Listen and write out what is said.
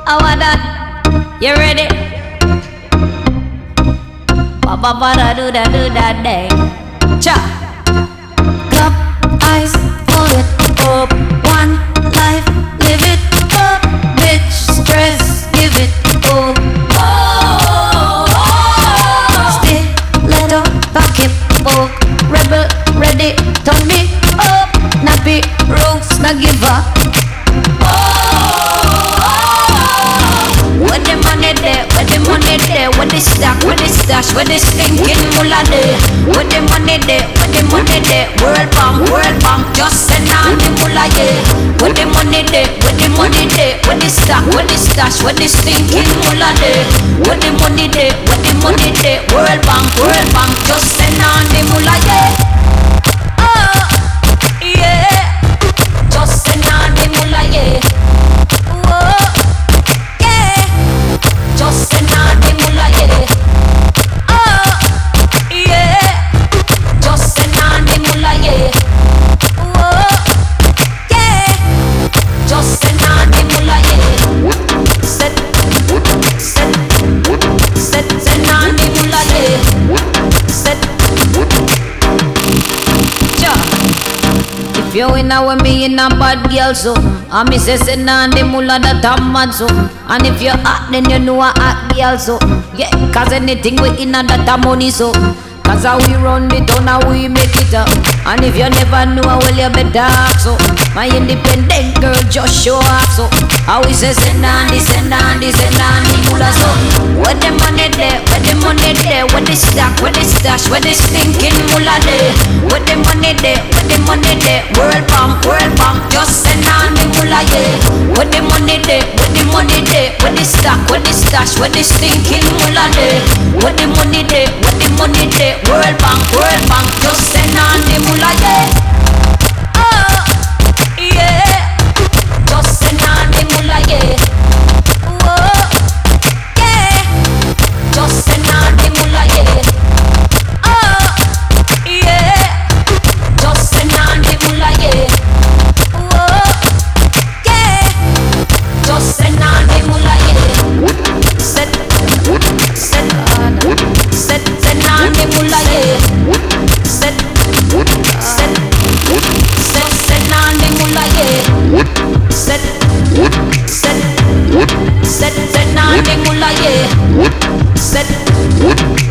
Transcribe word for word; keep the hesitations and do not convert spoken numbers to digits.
I want that. You ready? Ba ba ba da do da do da day. Cha. Club eyes, pull it up. One life, live it up. Bitch, stress, give it all. Oh, oh, oh. Stiletto, pocket book. Rebel, ready, turn me up. Nappy, roots, not give up. Where the money there, where the money there, where the stack, where the stash, where the stinking moolah there. Where the money there, where the money there, World Bank, World Bank, just send on the moolah yeah. Where the money there, where the money there, where the stack, where the stash, where the stinking moolah there. Where the money there, where the money there, World Bank, World Bank, just send on the moolah yeah. Oh, yeah, just send on the moolah yeah. Just send on the moolah, yeah. Oh, yeah. Just send on the moolah, yeah. Oh, yeah. Just send on the moolah, yeah. Set, set, set, send on the moolah, yeah. Set, yeah. If you in a way me in a bad girl something, and me say send on the moolah that I'm mad something. And if you hot then you know I hot girl something. Yeah, cause anything we in a that a money something. Cause how we run the town how we make it up. And if you never know well you better ask so. My independent girl just show off so. How we say send on the, send on the, send on the moolah so. Where the money there, where the money there, where the stack, where the stash, where the stinking moolah there. Where the money there, where the money there, World Bank, World Bank, just send on the moolah yeah. Where the money there, where the money there, where the stack, where the stash, where the stinking moolah there. Where the money there, where the money there, World Bank, World Bank, just send on the moolah yeah. Oh, yeah, just send on the moolah yeah. Oh, yeah, just send on the moolah yeah. Oh, yeah, just send on the moolah yeah. Oh, yeah, just send on the moolah yeah. Set, set, set, send on the moolah yeah. Set, set, set, send on the moolah yeah. Set, set, set, send on the moolah yeah. Set.